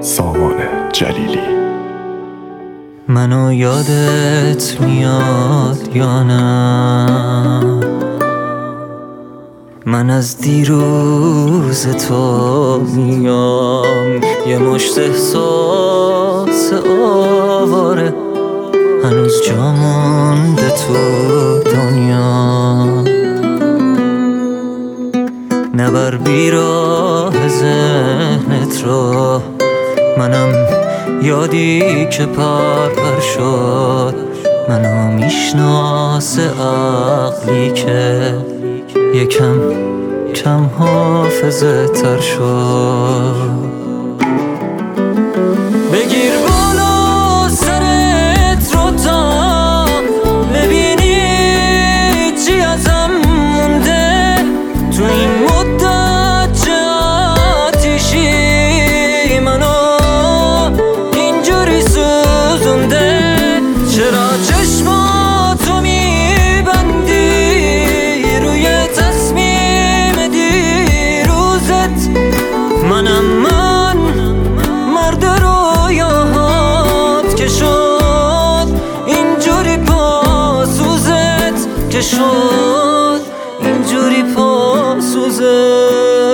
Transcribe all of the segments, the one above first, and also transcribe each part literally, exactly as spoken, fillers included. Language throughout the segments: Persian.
سامان جلیلی. منو یادت میاد یا نه؟ من از دیروز تو میام، یه مشت احساس آواره هنوز جا مونده تو دنیا. نبر بیراه ذهنت رو، منم یادی که پر پر شد. منو میشناسه عقلی که یکم کم حافظه تر شد. بگیر بالا سرت رو تا ببینی چی ازم مونده تو این مدت چه آتیشی منو اینجوری سوزونده. چرا چشماتو میبندی روی تصمیم دیروزت؟ منم من مرد رویاهات که شد اینجوری پاسوزت، که شد اینجوری پاسوزت.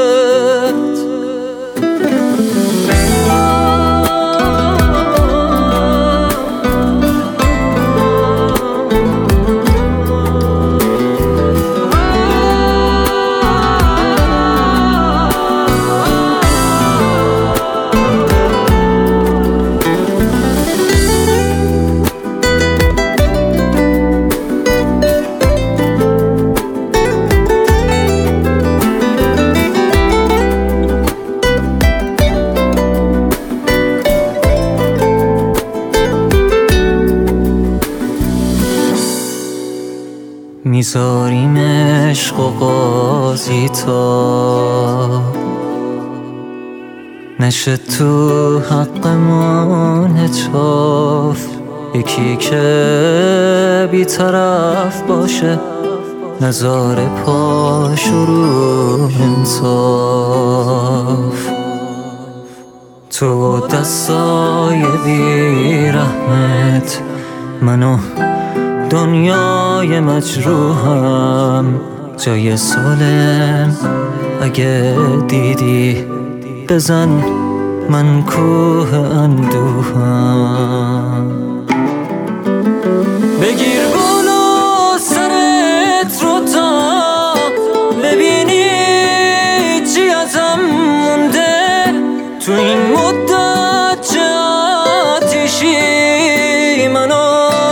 میذاریم عشق و قاضی تا نشه تو حقمون هتاف. یکی که بی‌طرف باشه نذاره پاش رو انصاف. تو دستای بیرحمت منو دنیای مجروحم جای سالم اگه دیدی بزن من کوه اندوهم. بگیر بالا سرت رو تا ببینی چی ازم مونده تو این مدت چه آتیشی منو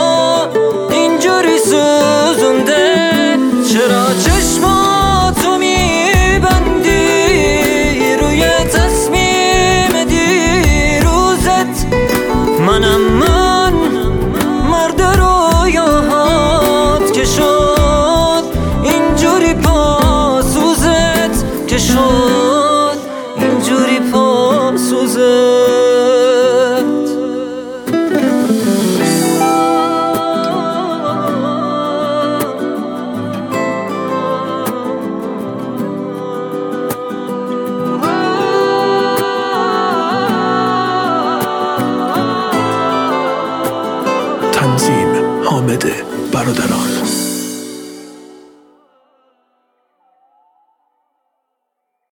سوزونده. چرا چشماتو میبندی روی تصمیم دیروزت؟ منم من مرد رویاهات که شد اینجوری پاسوزت، که شد اینجوری پاسوزت. تنظیم حامد برادران.